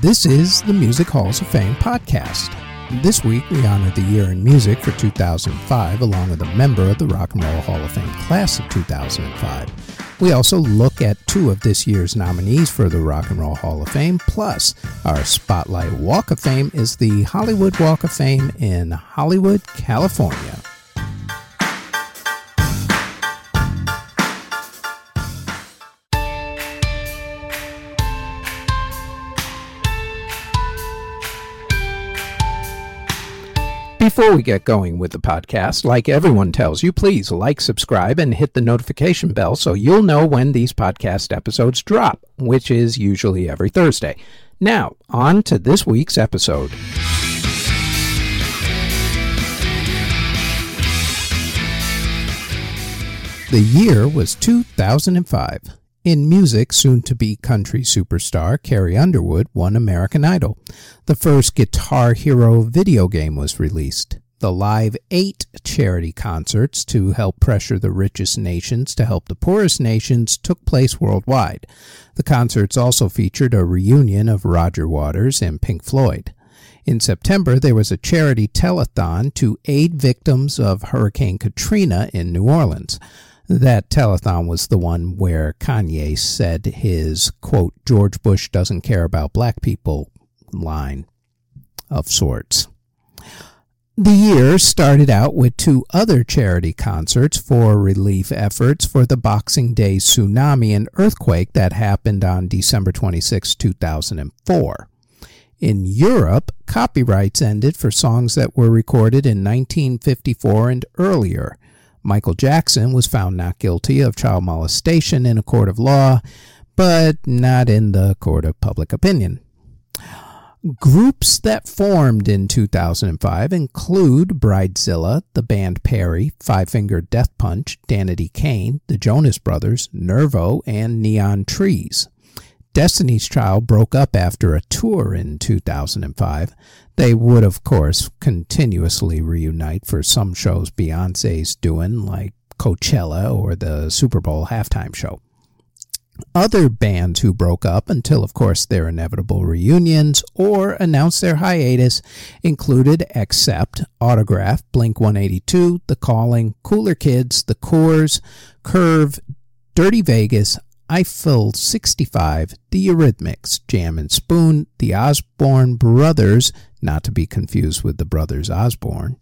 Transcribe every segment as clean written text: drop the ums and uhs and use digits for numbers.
This is the Music Halls of Fame podcast. This week, we honor the year in music for 2005, along with a member of the Rock and Roll Hall of Fame class of 2005. We also look at two of this year's nominees for the Rock and Roll Hall of Fame, plus our Spotlight Walk of Fame is the Hollywood Walk of Fame in Hollywood, California. Before we get going with the podcast, like everyone tells you, please like, subscribe, and hit the notification bell so you'll know when these podcast episodes drop, which is usually every Thursday. Now, on to this week's episode. The year was 2005. In music, soon-to-be country superstar Carrie Underwood won American Idol. The first Guitar Hero video game was released. The Live 8 charity concerts to help pressure the richest nations to help the poorest nations took place worldwide. The concerts also featured a reunion of Roger Waters and Pink Floyd. In September, there was a charity telethon to aid victims of Hurricane Katrina in New Orleans. That telethon was the one where Kanye said his, quote, George Bush doesn't care about black people line of sorts. The year started out with two other charity concerts for relief efforts for the Boxing Day tsunami and earthquake that happened on December 26, 2004. In Europe, copyrights ended for songs that were recorded in 1954 and earlier. Michael Jackson was found not guilty of child molestation in a court of law, but not in the court of public opinion. Groups that formed in 2005 include Bridezilla, the band Perry, Five Finger Death Punch, Danity Kane, the Jonas Brothers, Nervo, and Neon Trees. Destiny's Child broke up after a tour in 2005. They would, of course, continuously reunite for some shows Beyoncé's doing, like Coachella or the Super Bowl halftime show. Other bands who broke up until, of course, their inevitable reunions or announced their hiatus included Accept, Autograph, Blink-182, The Calling, Cooler Kids, The Coors, Curve, Dirty Vegas, Eiffel 65, The Eurythmics, Jam and Spoon, The Osborne Brothers, not to be confused with the Brothers Osborne,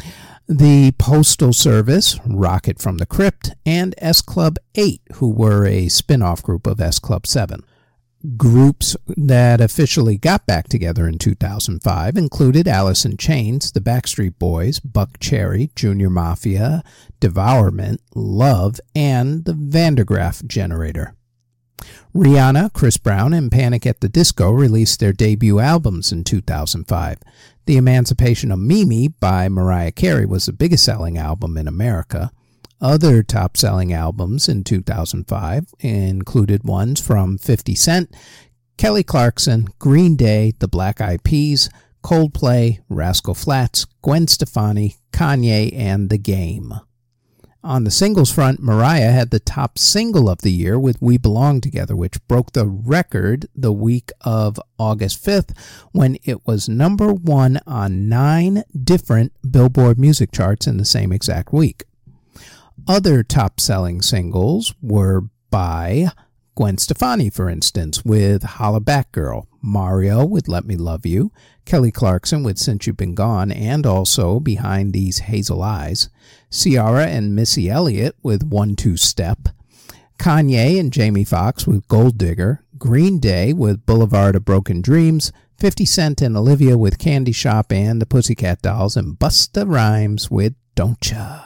the Postal Service, Rocket from the Crypt, and S Club 8, who were a spin-off group of S Club 7. Groups that officially got back together in 2005 included Alice in Chains, the Backstreet Boys, Buck Cherry, Junior Mafia, Devourment, Love, and the Vandergraaf Generator. Rihanna, Chris Brown, and Panic at the Disco released their debut albums in 2005. The Emancipation of Mimi by Mariah Carey was the biggest selling album in America. Other top-selling albums in 2005 included ones from 50 Cent, Kelly Clarkson, Green Day, The Black Eyed Peas, Coldplay, Rascal Flatts, Gwen Stefani, Kanye, and The Game. On the singles front, Mariah had the top single of the year with We Belong Together, which broke the record the week of August 5th when it was number one on 9 different Billboard music charts in the same exact week. Other top-selling singles were by Gwen Stefani, for instance, with Holla Back Girl, Mario with Let Me Love You, Kelly Clarkson with Since You've Been Gone, and also Behind These Hazel Eyes, Ciara and Missy Elliott with 1-2 Step, Kanye and Jamie Foxx with Gold Digger, Green Day with Boulevard of Broken Dreams, 50 Cent and Olivia with Candy Shop, and the Pussycat Dolls and Busta Rhymes with Don't Ya.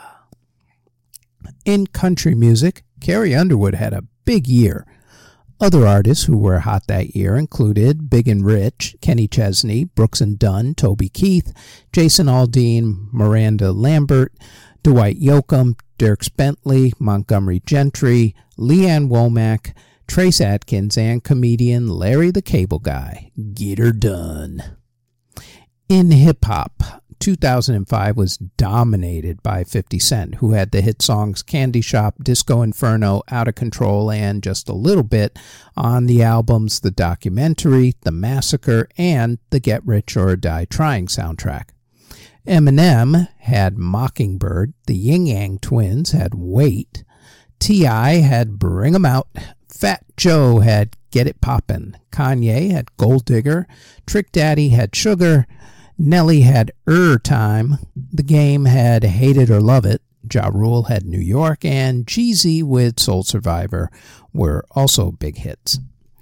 In country music, Carrie Underwood had a big year. Other artists who were hot that year included Big and Rich, Kenny Chesney, Brooks and Dunn, Toby Keith, Jason Aldean, Miranda Lambert, Dwight Yoakam, Dierks Bentley, Montgomery Gentry, Leanne Womack, Trace Atkins, and comedian Larry the Cable Guy. Get her done. In hip-hop, 2005 was dominated by 50 Cent, who had the hit songs Candy Shop, Disco Inferno, Out of Control, and Just a Little Bit on the albums The Documentary, The Massacre, and the Get Rich or Die Trying soundtrack. Eminem had Mockingbird, the Yin Yang Twins had Wait, T.I. had Bring 'Em Out, Fat Joe had Get It Poppin', Kanye had Gold Digger, Trick Daddy had Sugar, Nelly had Time, The Game had Hate It or Love It, Ja Rule had New York, and Jeezy with Soul Survivor were also big hits.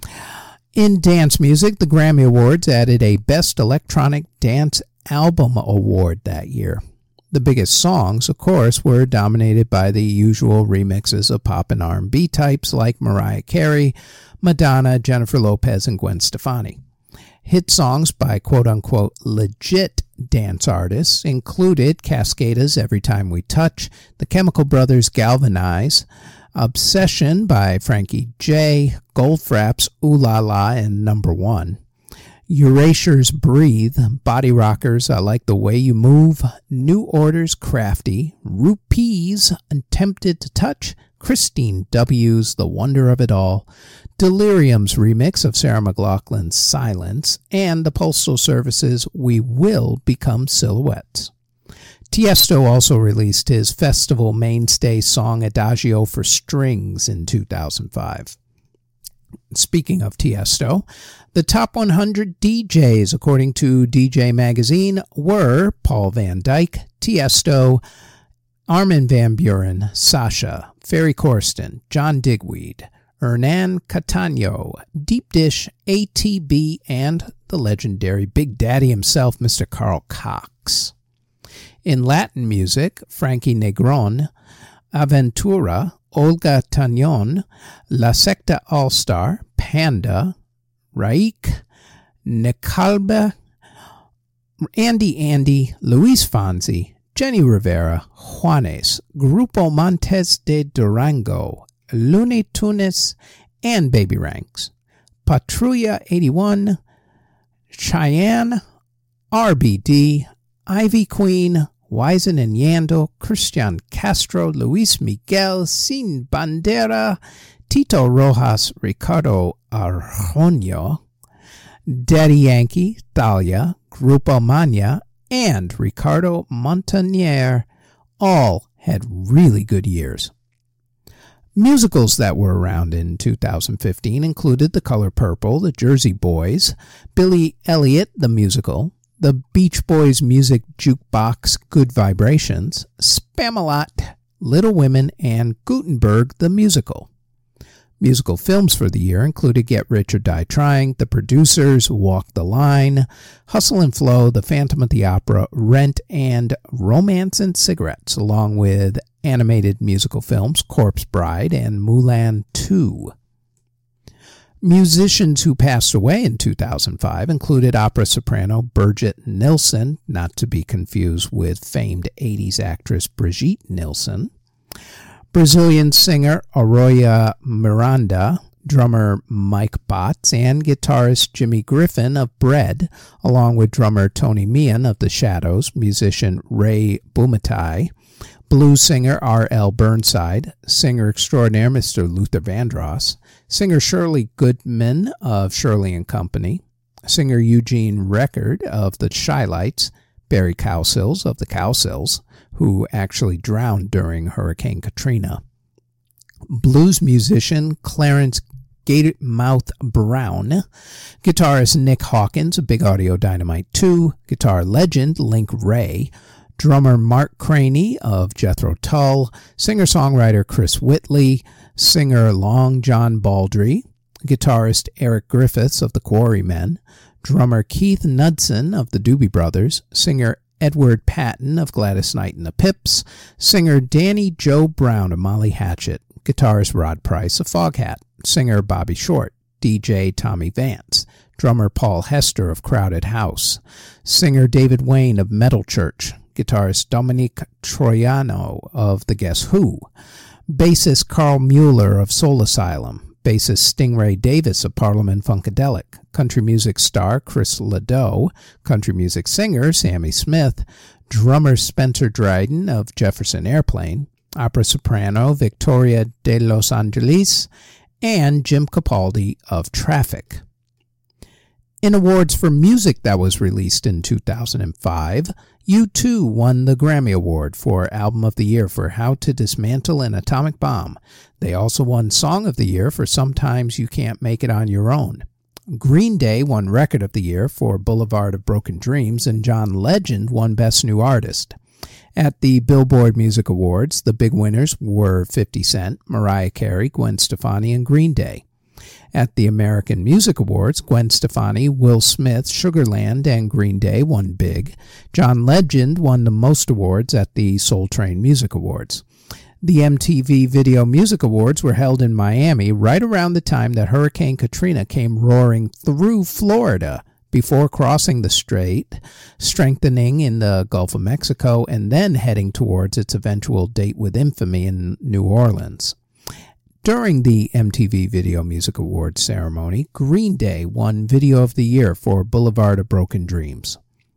In dance music, the Grammy Awards added a Best Electronic Dance Album Award that year. The biggest songs, of course, were dominated by the usual remixes of pop and R&B types like Mariah Carey, Madonna, Jennifer Lopez, and Gwen Stefani. Hit songs by quote-unquote legit dance artists included Cascada's Every Time We Touch, The Chemical Brothers' Galvanize, Obsession by Frankie J, Goldfrapp's Ooh La La and Number One, Erasure's Breathe, Body Rockers, I Like the Way You Move, New Order's Crafty, Rupees, Tempted to Touch, Christine W's The Wonder of It All, Delirium's remix of Sarah McLachlan's Silence, and the Postal Service's We Will Become Silhouettes. Tiesto also released his festival mainstay song Adagio for Strings in 2005. Speaking of Tiesto, the top 100 DJs, according to DJ Magazine, were Paul Van Dyk, Tiesto, Armin van Buuren, Sasha, Ferry Corsten, John Digweed, Hernan Catano, Deep Dish, ATB, and the legendary Big Daddy himself, Mr. Carl Cox. In Latin music, Frankie Negron, Aventura, Olga Tañón, La Secta All-Star, Panda, Raik, Necalba, Andy, Luis Fonsi, Jenny Rivera, Juanes, Grupo Montes de Durango, Looney Tunes, and Baby Ranks. Patrulla 81, Cheyenne, RBD, Ivy Queen, Wisin and Yandel, Christian Castro, Luis Miguel, Sin Bandera, Tito Rojas, Ricardo Arjona, Daddy Yankee, Thalia, Grupo Mania, and Ricardo Montaner all had really good years. Musicals that were around in 2015 included The Color Purple, The Jersey Boys, Billy Elliot the Musical, The Beach Boys Music Jukebox Good Vibrations, Spamalot, Little Women, and Gutenberg the Musical. Musical films for the year included Get Rich or Die Trying, The Producers, Walk the Line, Hustle and Flow, The Phantom of the Opera, Rent, and Romance and Cigarettes, along with animated musical films Corpse Bride and Mulan 2. Musicians who passed away in 2005 included opera soprano Birgit Nilsson, not to be confused with famed 80s actress Brigitte Nielsen, Brazilian singer Aroya Miranda, drummer Mike Botts, and guitarist Jimmy Griffin of Bread, along with drummer Tony Meehan of The Shadows, musician Ray Bumatai, blues singer R.L. Burnside, singer extraordinaire Mr. Luther Vandross, singer Shirley Goodman of Shirley and Company, singer Eugene Record of the Shylights, Barry Cowsills of the Cowsills, who actually drowned during Hurricane Katrina, blues musician Clarence Gatemouth Brown, guitarist Nick Hawkins of Big Audio Dynamite 2, guitar legend Link Ray, drummer Mark Craney of Jethro Tull, singer-songwriter Chris Whitley, singer Long John Baldry, guitarist Eric Griffiths of the Quarrymen, drummer Keith Knudsen of the Doobie Brothers, singer Edward Patton of Gladys Knight and the Pips, singer Danny Joe Brown of Molly Hatchet, guitarist Rod Price of Foghat, singer Bobby Short, DJ Tommy Vance, drummer Paul Hester of Crowded House, singer David Wayne of Metal Church, guitarist Dominique Troiano of The Guess Who, bassist Carl Mueller of Soul Asylum, bassist Stingray Davis of Parliament Funkadelic, country music star Chris Ledoux, country music singer Sammy Smith, drummer Spencer Dryden of Jefferson Airplane, opera soprano Victoria de Los Angeles, and Jim Capaldi of Traffic. In awards for music that was released in 2005, U2 won the Grammy Award for Album of the Year for How to Dismantle an Atomic Bomb. They also won Song of the Year for Sometimes You Can't Make It on Your Own. Green Day won Record of the Year for Boulevard of Broken Dreams, and John Legend won Best New Artist. At the Billboard Music Awards, the big winners were 50 Cent, Mariah Carey, Gwen Stefani, and Green Day. At the American Music Awards, Gwen Stefani, Will Smith, Sugar Land, and Green Day won big. John Legend won the most awards at the Soul Train Music Awards. The MTV Video Music Awards were held in Miami right around the time that Hurricane Katrina came roaring through Florida before crossing the strait, strengthening in the Gulf of Mexico, and then heading towards its eventual date with infamy in New Orleans. During the MTV Video Music Awards ceremony, Green Day won Video of the Year for Boulevard of Broken Dreams.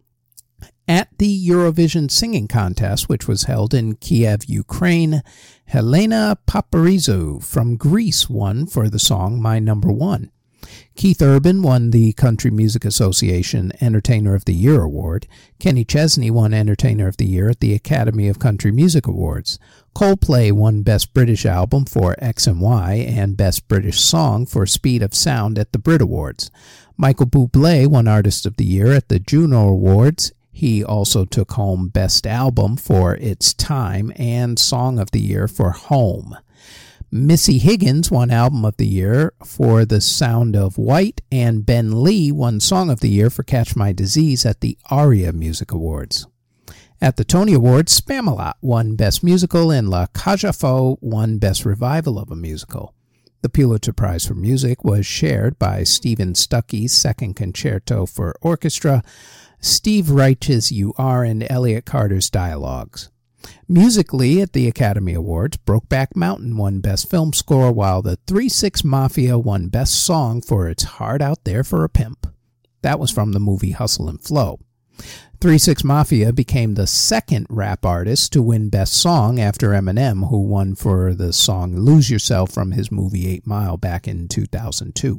At the Eurovision Singing Contest, which was held in Kiev, Ukraine, Helena Paparizou from Greece won for the song My Number One. Keith Urban won the Country Music Association Entertainer of the Year Award. Kenny Chesney won Entertainer of the Year at the Academy of Country Music Awards. Coldplay won Best British Album for X and Y and Best British Song for Speed of Sound at the Brit Awards. Michael Bublé won Artist of the Year at the Juno Awards. He also took home Best Album for It's Time and Song of the Year for Home. Missy Higgins won Album of the Year for The Sound of White, and Ben Lee won Song of the Year for Catch My Disease at the ARIA Music Awards. At the Tony Awards, Spamalot won Best Musical and La Cage aux Folles won Best Revival of a Musical. The Pulitzer Prize for Music was shared by Stephen Stuckey's Second Concerto for Orchestra, Steve Reich's You Are, and Elliot Carter's Dialogues. Musically, at the Academy Awards, Brokeback Mountain won Best Film Score, while the 3-6 Mafia won Best Song for It's Hard Out There for a Pimp. That was from the movie Hustle and Flow. 3-6 Mafia became the second rap artist to win Best Song after Eminem, who won for the song Lose Yourself from his movie 8 Mile back in 2002.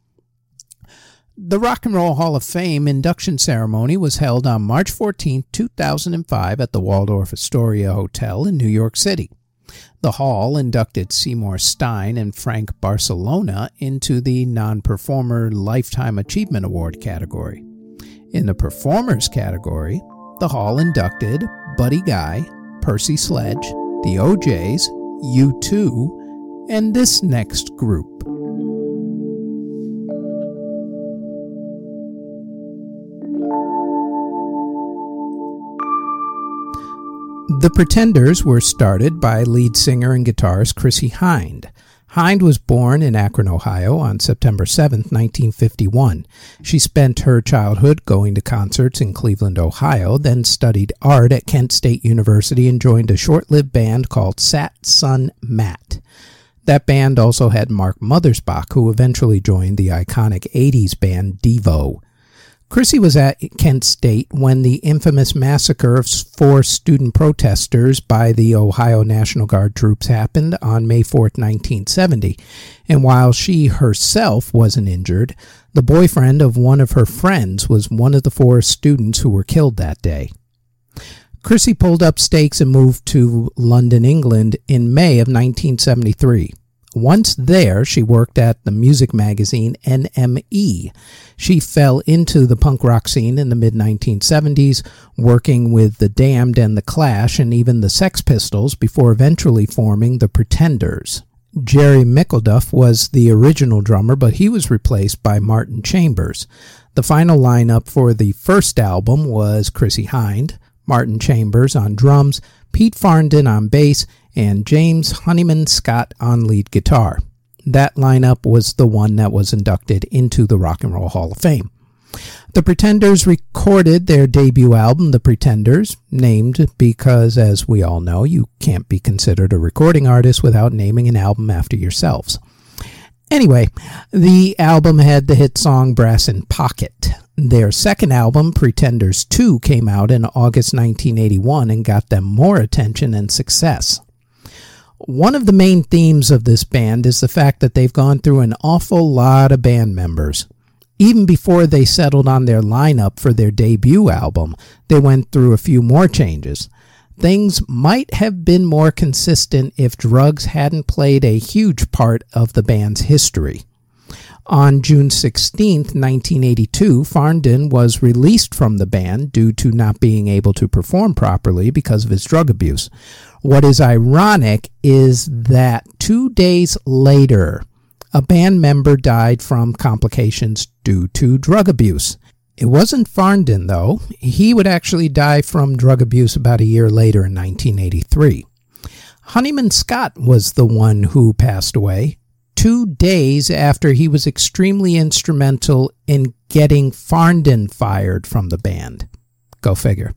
The Rock and Roll Hall of Fame induction ceremony was held on March 14, 2005 at the Waldorf Astoria Hotel in New York City. The hall inducted Seymour Stein and Frank Barcelona into the Non-Performer Lifetime Achievement Award category. In the Performers category, the hall inducted Buddy Guy, Percy Sledge, the O'Jays, U2, and this next group. The Pretenders were started by lead singer and guitarist Chrissie Hynde. Hynde was born in Akron, Ohio on September 7, 1951. She spent her childhood going to concerts in Cleveland, Ohio, then studied art at Kent State University and joined a short-lived band called Sat Sun Matt. That band also had Mark Mothersbach, who eventually joined the iconic 80s band Devo. Chrissie was at Kent State when the infamous massacre of 4 student protesters by the Ohio National Guard troops happened on May 4, 1970, and while she herself wasn't injured, the boyfriend of one of her friends was one of the 4 students who were killed that day. Chrissie pulled up stakes and moved to London, England in May of 1973. Once there, she worked at the music magazine NME. She fell into the punk rock scene in the mid-1970s, working with The Damned and The Clash and even the Sex Pistols before eventually forming The Pretenders. Jerry Mickelduff was the original drummer, but he was replaced by Martin Chambers. The final lineup for the first album was Chrissie Hynde, Martin Chambers on drums, Pete Farndon on bass, and James Honeyman Scott on lead guitar. That lineup was the one that was inducted into the Rock and Roll Hall of Fame. The Pretenders recorded their debut album, The Pretenders, named because, as we all know, you can't be considered a recording artist without naming an album after yourselves. Anyway, the album had the hit song Brass in Pocket. Their second album, Pretenders 2, came out in August 1981 and got them more attention and success. One of the main themes of this band is the fact that they've gone through an awful lot of band members. Even before they settled on their lineup for their debut album, they went through a few more changes. Things might have been more consistent if drugs hadn't played a huge part of the band's history. On June 16, 1982, Farndon was released from the band due to not being able to perform properly because of his drug abuse. What is ironic is that 2 days later, a band member died from complications due to drug abuse. It wasn't Farndon, though. He would actually die from drug abuse about a year later in 1983. Honeyman Scott was the one who passed away 2 days after he was extremely instrumental in getting Farndon fired from the band. Go figure.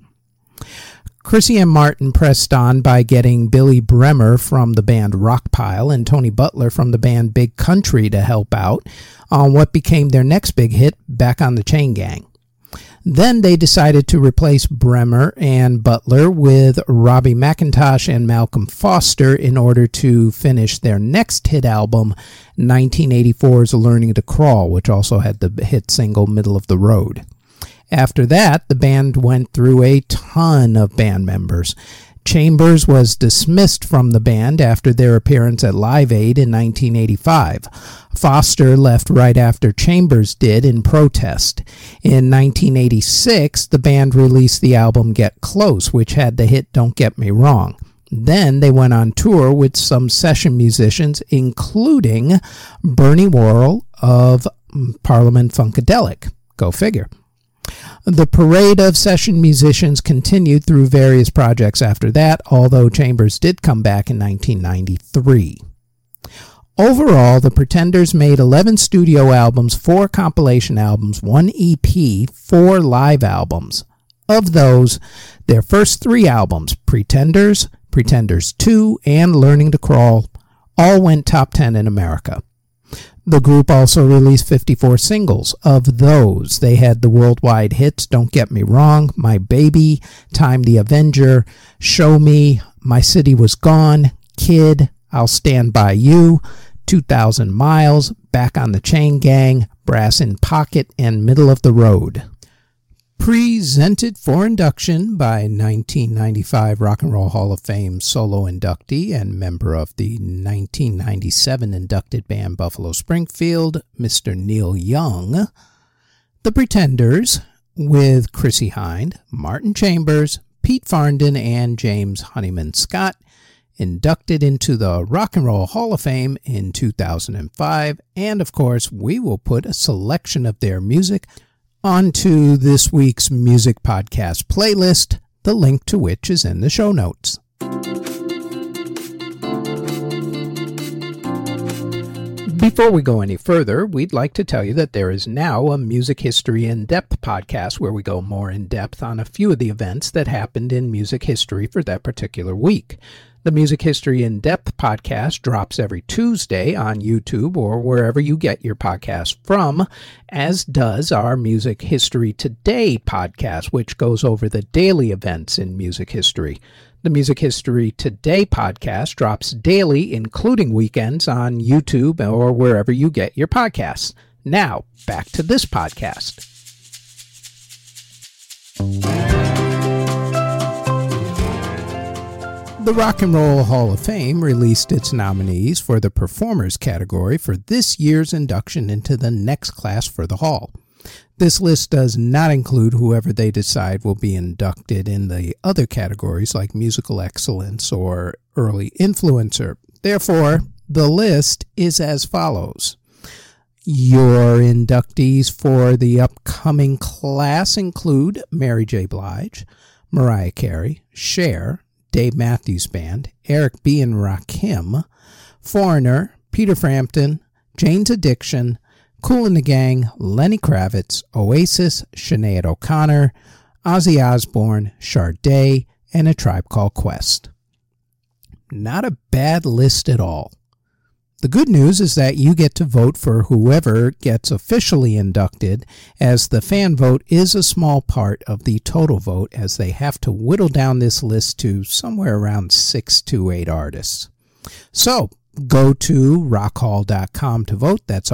Chrissy M. Martin pressed on by getting Billy Bremer from the band Rockpile and Tony Butler from the band Big Country to help out on what became their next big hit, Back on the Chain Gang. Then they decided to replace Bremer and Butler with Robbie McIntosh and Malcolm Foster in order to finish their next hit album, 1984's Learning to Crawl, which also had the hit single Middle of the Road. After that, the band went through a ton of band members. Chambers was dismissed from the band after their appearance at Live Aid in 1985. Foster left right after Chambers did in protest. In 1986, the band released the album Get Close, which had the hit Don't Get Me Wrong. Then they went on tour with some session musicians, including Bernie Worrell of Parliament Funkadelic. Go figure. The parade of session musicians continued through various projects after that, although Chambers did come back in 1993. Overall, the Pretenders made 11 studio albums, 4 compilation albums, 1 EP, 4 live albums. Of those, their first 3 albums, Pretenders, Pretenders 2, and Learning to Crawl, all went top 10 in America. The group also released 54 singles. Of those, they had the worldwide hits Don't Get Me Wrong, My Baby, Time the Avenger, Show Me, My City Was Gone, Kid, I'll Stand By You, 2,000 Miles, Back on the Chain Gang, Brass in Pocket, and Middle of the Road. Presented for induction by 1995 Rock and Roll Hall of Fame solo inductee and member of the 1997 inducted band Buffalo Springfield, Mr. Neil Young, The Pretenders, with Chrissie Hynde, Martin Chambers, Pete Farndon, and James Honeyman Scott, inducted into the Rock and Roll Hall of Fame in 2005, and of course we will put a selection of their music onto this week's music podcast playlist, the link to which is in the show notes. Before we go any further, we'd like to tell you that there is now a Music History In-Depth podcast where we go more in depth on a few of the events that happened in music history for that particular week. The Music History In-Depth podcast drops every Tuesday on YouTube or wherever you get your podcast from, as does our Music History Today podcast, which goes over the daily events in music history. The Music History Today podcast drops daily, including weekends, on YouTube or wherever you get your podcasts. Now, back to this podcast. The Rock and Roll Hall of Fame released its nominees for the Performers category for this year's induction into the next class for the Hall. This list does not include whoever they decide will be inducted in the other categories like Musical Excellence or Early Influencer. Therefore, the list is as follows. Your inductees for the upcoming class include Mary J. Blige, Mariah Carey, Cher, Dave Matthews Band, Eric B. and Rakim, Foreigner, Peter Frampton, Jane's Addiction, Kool and the Gang, Lenny Kravitz, Oasis, Sinead O'Connor, Ozzy Osbourne, Sade, and A Tribe Called Quest. Not a bad list at all. The good news is that you get to vote for whoever gets officially inducted, as the fan vote is a small part of the total vote, as they have to whittle down this list to somewhere around 6 to 8 artists. So go to rockhall.com to vote. That's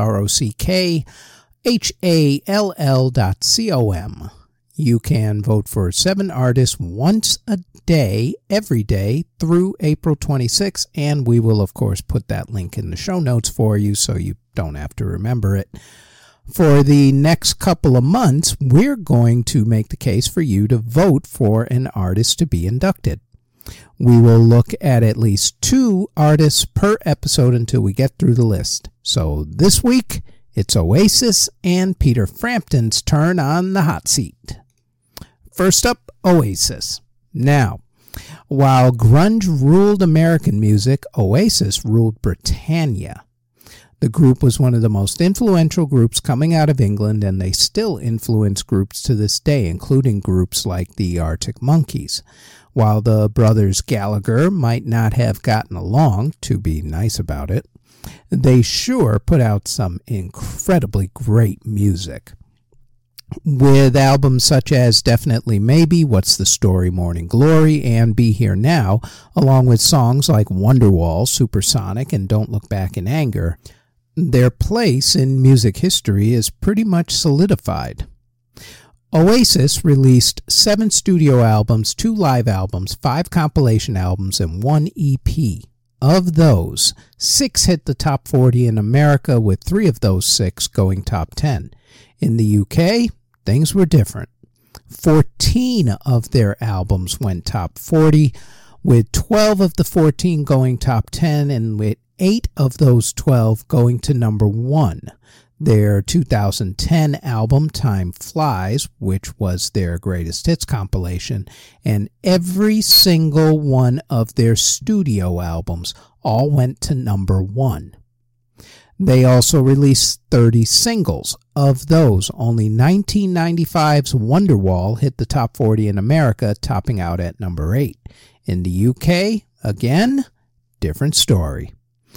ROCKHALL.com. You can vote for 7 artists once a day, every day, through April 26th, and we will, of course, put that link in the show notes for you so you don't have to remember it. For the next couple of months, we're going to make the case for you to vote for an artist to be inducted. We will look at least 2 artists per episode until we get through the list. So this week, it's Oasis and Peter Frampton's turn on the hot seat. First up, Oasis. Now, while grunge ruled American music, Oasis ruled Britannia. The group was one of the most influential groups coming out of England, and they still influence groups to this day, including groups like the Arctic Monkeys. While the brothers Gallagher might not have gotten along, to be nice about it, they sure put out some incredibly great music. With albums such as Definitely Maybe, What's the Story, Morning Glory, and Be Here Now, along with songs like Wonderwall, Supersonic, and Don't Look Back in Anger, their place in music history is pretty much solidified. Oasis released 7 studio albums, 2 live albums, 5 compilation albums, and 1 EP. Of those, 6 hit the top 40 in America, with 3 of those 6 going top 10. In the UK, things were different. 14 of their albums went top 40, with 12 of the 14 going top 10, and with 8 of those 12 going to number 1. Their 2010 album, Time Flies, which was their greatest hits compilation, and every single one of their studio albums all went to number 1. They also released 30 singles. Of those, only 1995's Wonderwall hit the top 40 in America, topping out at number 8. In the UK, again, different story.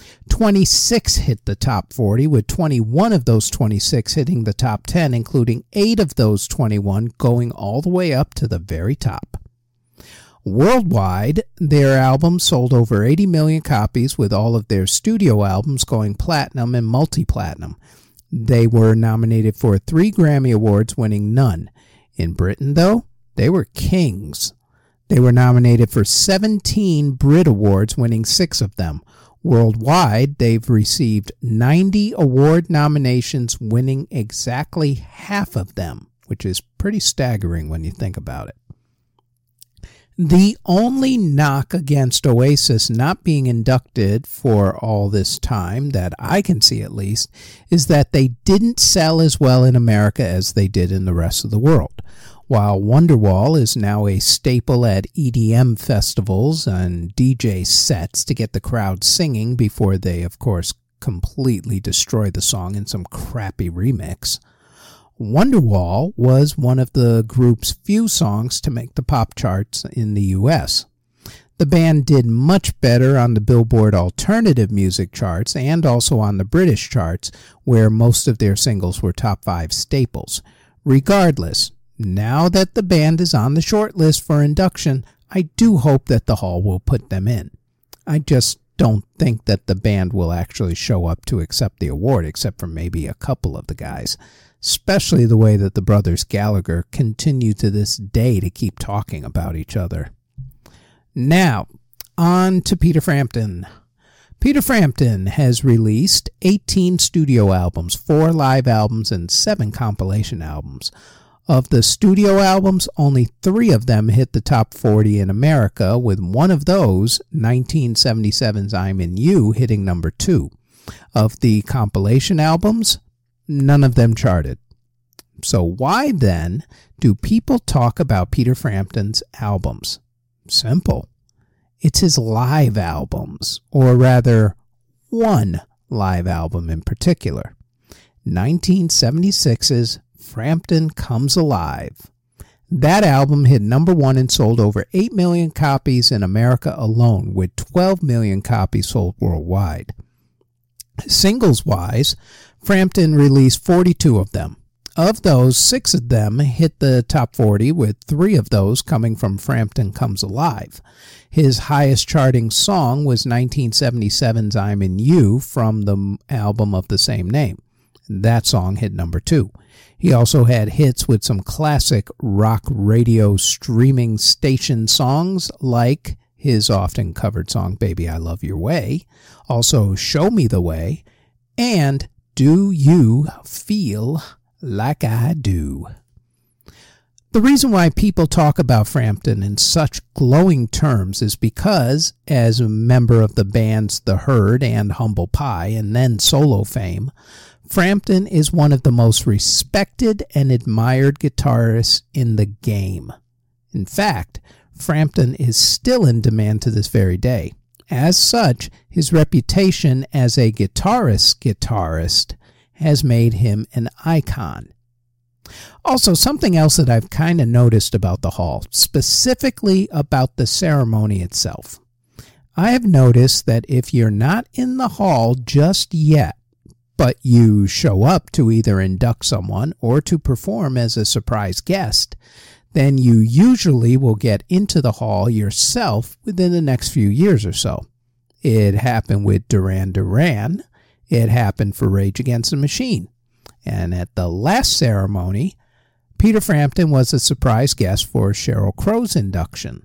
26 hit the top 40, with 21 of those 26 hitting the top 10, including 8 of those 21 going all the way up to the very top. Worldwide, their albums sold over 80 million copies, with all of their studio albums going platinum and multi-platinum. They were nominated for 3 Grammy Awards, winning none. In Britain, though, they were kings. They were nominated for 17 Brit Awards, winning 6 of them. Worldwide, they've received 90 award nominations, winning exactly half of them, which is pretty staggering when you think about it. The only knock against Oasis not being inducted for all this time, that I can see at least, is that they didn't sell as well in America as they did in the rest of the world. While Wonderwall is now a staple at EDM festivals and DJ sets to get the crowd singing before they, of course, completely destroy the song in some crappy remix, Wonderwall was one of the group's few songs to make the pop charts in the U.S. The band did much better on the Billboard alternative music charts and also on the British charts, where most of their singles were top 5 staples. Regardless, now that the band is on the short list for induction, I do hope that the Hall will put them in. I just don't think that the band will actually show up to accept the award, except for maybe a couple of the guys. Especially the way that the brothers Gallagher continue to this day to keep talking about each other. Now, on to Peter Frampton. Peter Frampton has released 18 studio albums, 4 live albums, and 7 compilation albums. Of the studio albums, only 3 of them hit the top 40 in America, with one of those, 1977's I'm In You, hitting number 2. Of the compilation albums, none of them charted. So why then do people talk about Peter Frampton's albums? Simple. It's his live albums, or rather, one live album in particular. 1976's Frampton Comes Alive. That album hit number 1 and sold over 8 million copies in America alone, with 12 million copies sold worldwide. Singles-wise, Frampton released 42 of them. Of those, 6 of them hit the top 40, with 3 of those coming from Frampton Comes Alive. His highest charting song was 1977's I'm in You from the album of the same name. That song hit number 2. He also had hits with some classic rock radio streaming station songs like his often covered song Baby I Love Your Way, also Show Me the Way, and Do You Feel Like I Do. The reason why people talk about Frampton in such glowing terms is because, as a member of the bands The Herd and Humble Pie and then solo fame, Frampton is one of the most respected and admired guitarists in the game. In fact, Frampton is still in demand to this very day. As such, his reputation as a guitarist has made him an icon. Also, something else that I've kind of noticed about the Hall, specifically about the ceremony itself. I have noticed that if you're not in the Hall just yet, but you show up to either induct someone or to perform as a surprise guest, then you usually will get into the Hall yourself within the next few years or so. It happened with Duran Duran. It happened for Rage Against the Machine. And at the last ceremony, Peter Frampton was a surprise guest for Sheryl Crow's induction.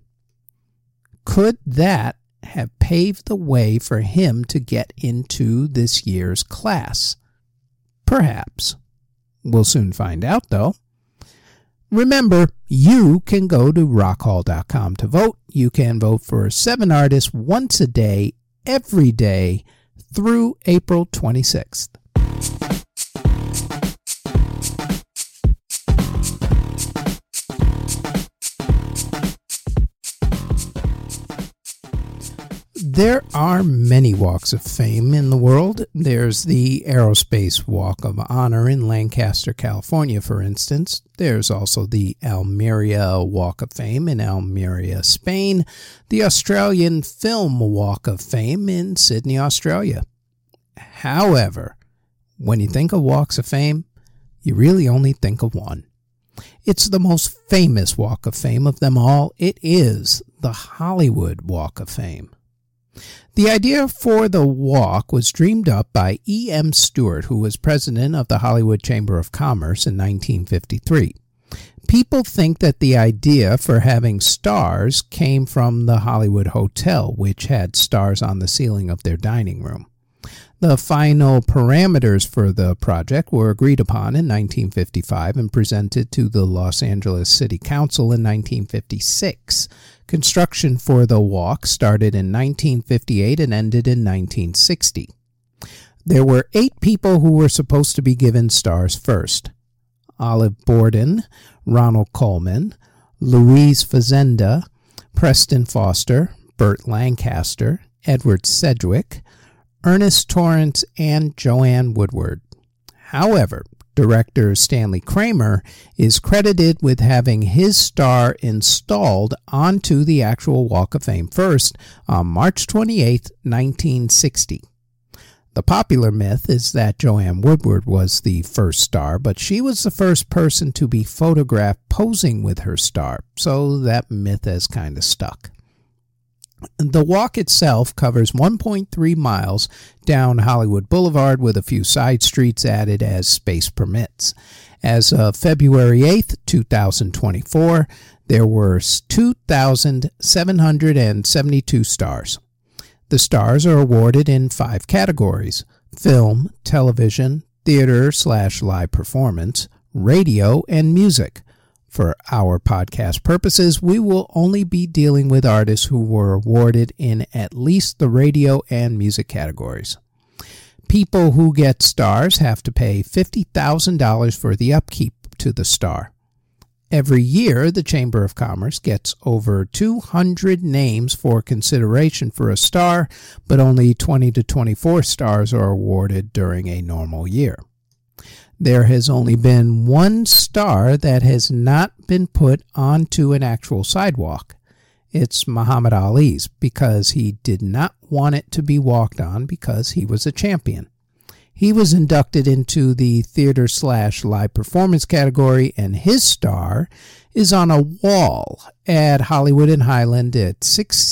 Could that have paved the way for him to get into this year's class? Perhaps. We'll soon find out, though. Remember, you can go to rockhall.com to vote. You can vote for 7 artists once a day, every day, through April 26th. There are many walks of fame in the world. There's the Aerospace Walk of Honor in Lancaster, California, for instance. There's also the Almeria Walk of Fame in Almeria, Spain. The Australian Film Walk of Fame in Sydney, Australia. However, when you think of walks of fame, you really only think of one. It's the most famous Walk of Fame of them all. It is the Hollywood Walk of Fame. The idea for the walk was dreamed up by E.M. Stewart, who was president of the Hollywood Chamber of Commerce in 1953. People think that the idea for having stars came from the Hollywood Hotel, which had stars on the ceiling of their dining room. The final parameters for the project were agreed upon in 1955 and presented to the Los Angeles City Council in 1956. Construction for the walk started in 1958 and ended in 1960. There were 8 people who were supposed to be given stars first: Olive Borden, Ronald Colman, Louise Fazenda, Preston Foster, Burt Lancaster, Edward Sedgwick, Ernest Torrance, and Joanne Woodward. However, director Stanley Kramer is credited with having his star installed onto the actual Walk of Fame first on March 28, 1960. The popular myth is that Joanne Woodward was the first star, but she was the first person to be photographed posing with her star, so that myth has kind of stuck. The walk itself covers 1.3 miles down Hollywood Boulevard with a few side streets added as space permits. As of February 8, 2024, there were 2,772 stars. The stars are awarded in 5 categories: film, television, theater/live performance, radio, and music. For our podcast purposes, we will only be dealing with artists who were awarded in at least the radio and music categories. People who get stars have to pay $50,000 for the upkeep to the star. Every year, the Chamber of Commerce gets over 200 names for consideration for a star, but only 20 to 24 stars are awarded during a normal year. There has only been one star that has not been put onto an actual sidewalk. It's Muhammad Ali's, because he did not want it to be walked on because he was a champion. He was inducted into the theater/live performance category, and his star is on a wall at Hollywood and Highland at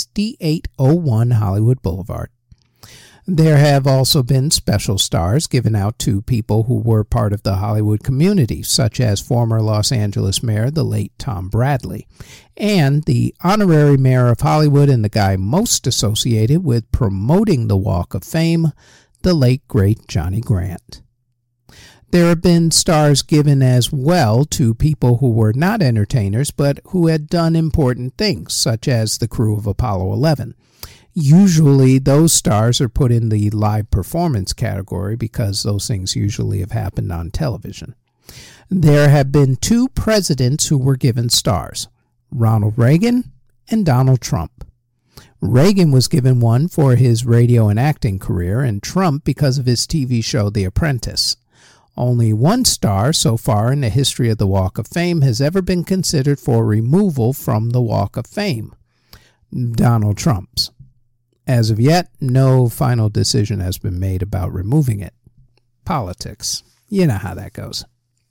6801 Hollywood Boulevard. There have also been special stars given out to people who were part of the Hollywood community, such as former Los Angeles Mayor, the late Tom Bradley, and the honorary mayor of Hollywood and the guy most associated with promoting the Walk of Fame, the late, great Johnny Grant. There have been stars given as well to people who were not entertainers but who had done important things, such as the crew of Apollo 11. Usually those stars are put in the live performance category because those things usually have happened on television. There have been two presidents who were given stars, Ronald Reagan and Donald Trump. Reagan was given one for his radio and acting career, and Trump because of his TV show The Apprentice. Only one star so far in the history of the Walk of Fame has ever been considered for removal from the Walk of Fame, Donald Trump's. As of yet, no final decision has been made about removing it. Politics. You know how that goes.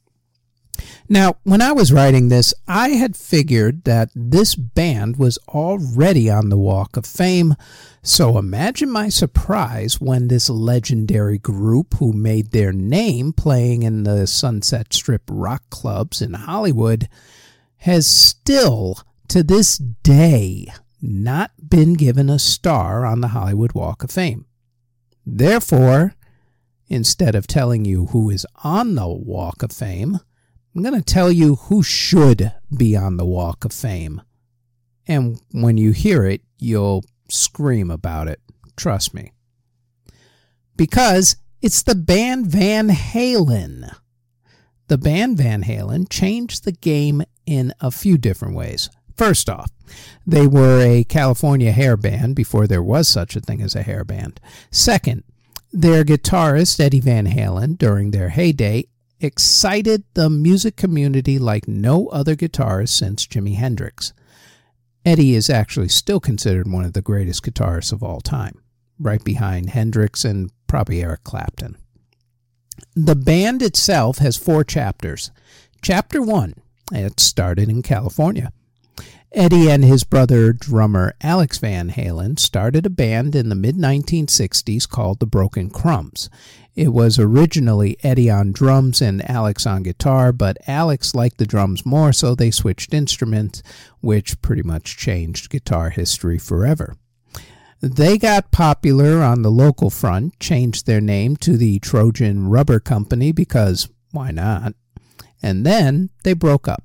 Now, when I was writing this, I had figured that this band was already on the Walk of Fame, so imagine my surprise when this legendary group who made their name playing in the Sunset Strip rock clubs in Hollywood has still, to this day, not been given a star on the Hollywood Walk of Fame. Therefore, instead of telling you who is on the Walk of Fame, I'm going to tell you who should be on the Walk of Fame. And when you hear it, you'll scream about it. Trust me. Because it's the band Van Halen. The band Van Halen changed the game in a few different ways. First off, they were a California hair band before there was such a thing as a hair band. Second, their guitarist, Eddie Van Halen, during their heyday, excited the music community like no other guitarist since Jimi Hendrix. Eddie is actually still considered one of the greatest guitarists of all time, right behind Hendrix and probably Eric Clapton. The band itself has 4 chapters. Chapter 1, it started in California. Eddie and his brother, drummer Alex Van Halen, started a band in the mid-1960s called the Broken Crumbs. It was originally Eddie on drums and Alex on guitar, but Alex liked the drums more, so they switched instruments, which pretty much changed guitar history forever. They got popular on the local front, changed their name to the Trojan Rubber Company because why not? And then they broke up.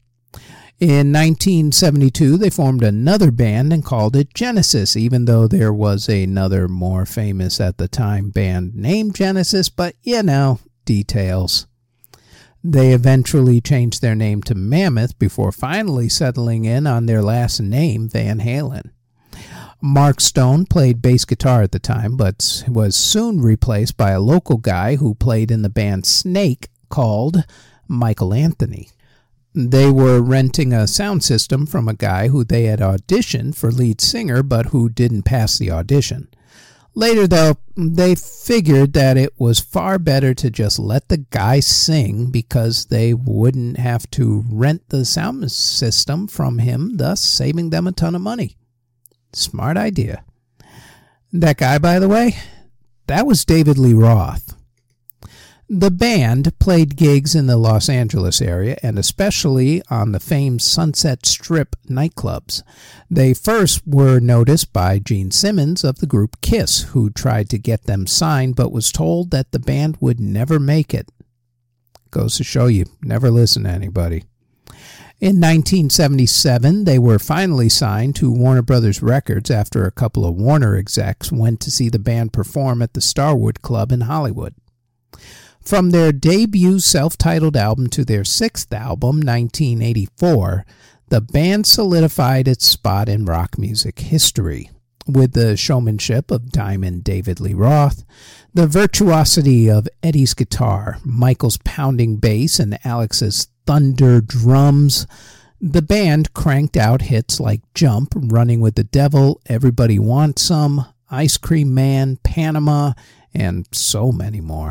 In 1972, they formed another band and called it Genesis, even though there was another more famous at the time band named Genesis, but you know, details. They eventually changed their name to Mammoth before finally settling in on their last name, Van Halen. Mark Stone played bass guitar at the time, but was soon replaced by a local guy who played in the band Snake called Michael Anthony. They were renting a sound system from a guy who they had auditioned for lead singer, but who didn't pass the audition. Later, though, they figured that it was far better to just let the guy sing because they wouldn't have to rent the sound system from him, thus saving them a ton of money. Smart idea. That guy, by the way, that was David Lee Roth. The band played gigs in the Los Angeles area and especially on the famed Sunset Strip nightclubs. They first were noticed by Gene Simmons of the group Kiss, who tried to get them signed but was told that the band would never make it. Goes to show you, never listen to anybody. In 1977, they were finally signed to Warner Brothers Records after a couple of Warner execs went to see the band perform at the Starwood Club in Hollywood. From their debut self-titled album to their 6th album, 1984, the band solidified its spot in rock music history. With the showmanship of Diamond David Lee Roth, the virtuosity of Eddie's guitar, Michael's pounding bass, and Alex's thunder drums, the band cranked out hits like Jump, Running with the Devil, Everybody Wants Some, Ice Cream Man, Panama, and so many more.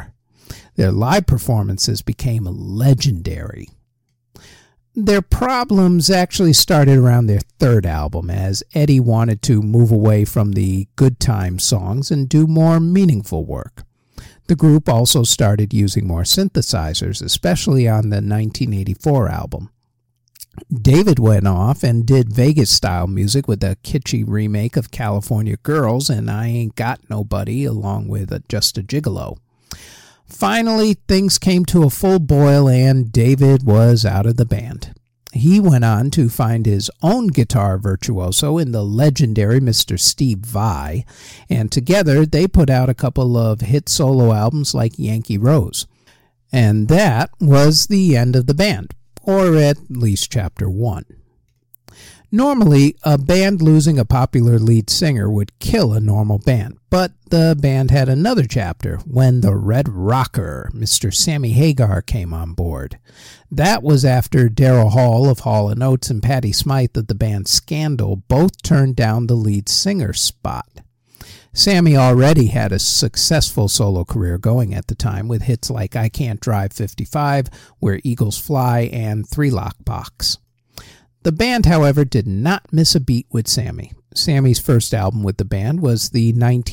Their live performances became legendary. Their problems actually started around their third album, as Eddie wanted to move away from the good time songs and do more meaningful work. The group also started using more synthesizers, especially on the 1984 album. David went off and did Vegas-style music with a kitschy remake of California Girls and I Ain't Got Nobody, along with Just a Gigolo. Finally, things came to a full boil and David was out of the band. He went on to find his own guitar virtuoso in the legendary Mr. Steve Vai, and together they put out a couple of hit solo albums like Yankee Rose. And that was the end of the band, or at least chapter 1. Normally, a band losing a popular lead singer would kill a normal band, but the band had another chapter when the Red Rocker, Mr. Sammy Hagar, came on board. That was after Daryl Hall of Hall & Oates and Patti Smythe of the band Scandal both turned down the lead singer spot. Sammy already had a successful solo career going at the time with hits like I Can't Drive 55, Where Eagles Fly, and Three Lock Box. The band, however, did not miss a beat with Sammy. Sammy's first album with the band was the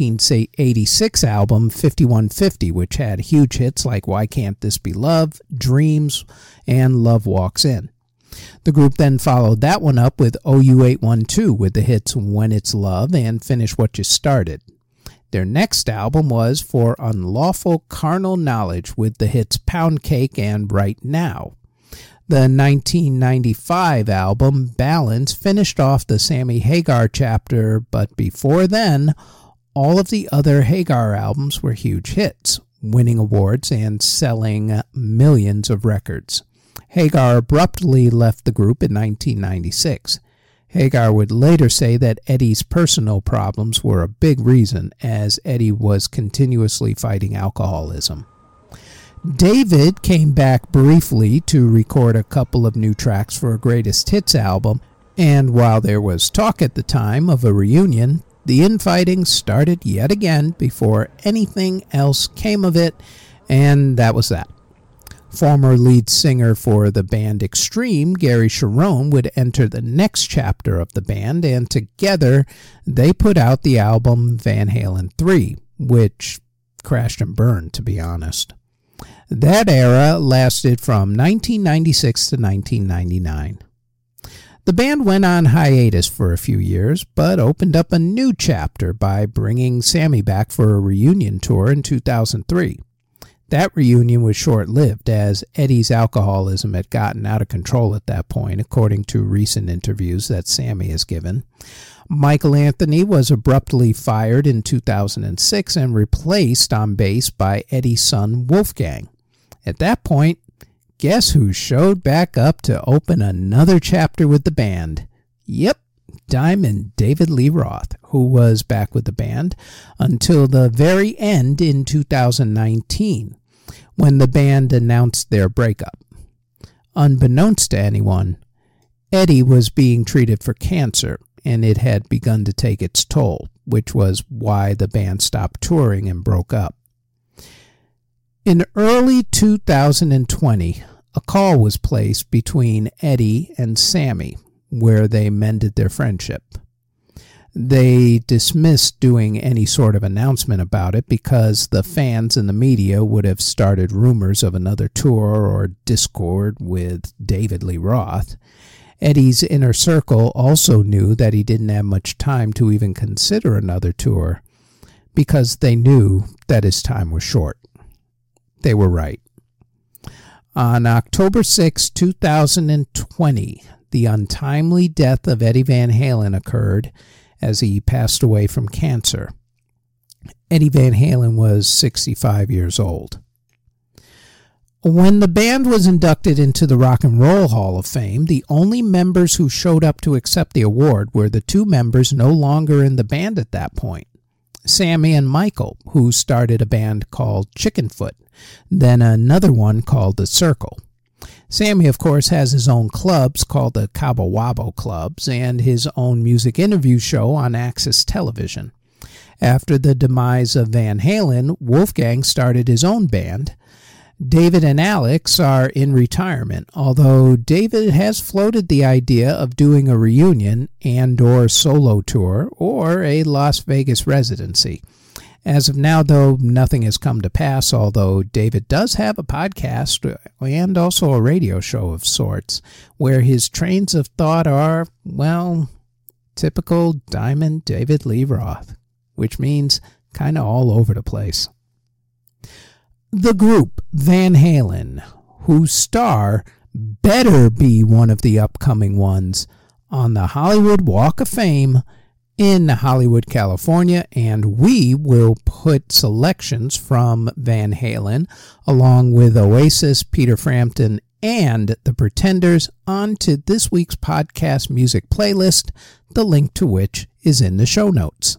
1986 album 5150, which had huge hits like Why Can't This Be Love, Dreams, and Love Walks In. The group then followed that one up with OU812 with the hits When It's Love and Finish What You Started. Their next album was For Unlawful Carnal Knowledge with the hits Pound Cake and Right Now. The 1995 album, Balance, finished off the Sammy Hagar chapter, but before then, all of the other Hagar albums were huge hits, winning awards and selling millions of records. Hagar abruptly left the group in 1996. Hagar would later say that Eddie's personal problems were a big reason, as Eddie was continuously fighting alcoholism. David came back briefly to record a couple of new tracks for a greatest hits album, and while there was talk at the time of a reunion, the infighting started yet again before anything else came of it, and that was that. Former lead singer for the band Extreme, Gary Cherone, would enter the next chapter of the band, and together they put out the album Van Halen 3, which crashed and burned, to be honest. That era lasted from 1996 to 1999. The band went on hiatus for a few years, but opened up a new chapter by bringing Sammy back for a reunion tour in 2003. That reunion was short-lived, as Eddie's alcoholism had gotten out of control at that point, according to recent interviews that Sammy has given. Michael Anthony was abruptly fired in 2006 and replaced on bass by Eddie's son Wolfgang. At that point, guess who showed back up to open another chapter with the band? Yep, Diamond David Lee Roth, who was back with the band until the very end in 2019, when the band announced their breakup. Unbeknownst to anyone, Eddie was being treated for cancer, and it had begun to take its toll, which was why the band stopped touring and broke up. In early 2020, a call was placed between Eddie and Sammy, where they mended their friendship. They dismissed doing any sort of announcement about it because the fans and the media would have started rumors of another tour or discord with David Lee Roth. Eddie's inner circle also knew that he didn't have much time to even consider another tour because they knew that his time was short. They were right. On October 6, 2020, the untimely death of Eddie Van Halen occurred as he passed away from cancer. Eddie Van Halen was 65 years old. When the band was inducted into the Rock and Roll Hall of Fame, the only members who showed up to accept the award were the two members no longer in the band at that point, Sammy and Michael, who started a band called Chickenfoot, then another one called The Circle. Sammy, of course, has his own clubs called the Cabo Wabo Clubs and his own music interview show on Access Television. After the demise of Van Halen, Wolfgang started his own band. David and Alex are in retirement, although David has floated the idea of doing a reunion and/or solo tour or a Las Vegas residency. As of now, though, nothing has come to pass, although David does have a podcast and also a radio show of sorts, where his trains of thought are, well, typical Diamond David Lee Roth, which means kind of all over the place. The group Van Halen, whose star better be one of the upcoming ones on the Hollywood Walk of Fame in Hollywood, California, and we will put selections from Van Halen along with Oasis, Peter Frampton, and The Pretenders onto this week's podcast music playlist, the link to which is in the show notes.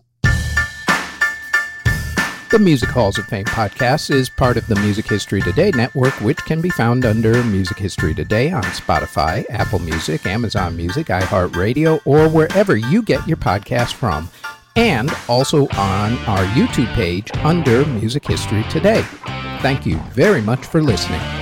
The Music Halls of Fame podcast is part of the Music History Today network, which can be found under Music History Today on Spotify, Apple Music, Amazon Music, iHeartRadio, or wherever you get your podcast from, and also on our YouTube page under Music History Today. Thank you very much for listening.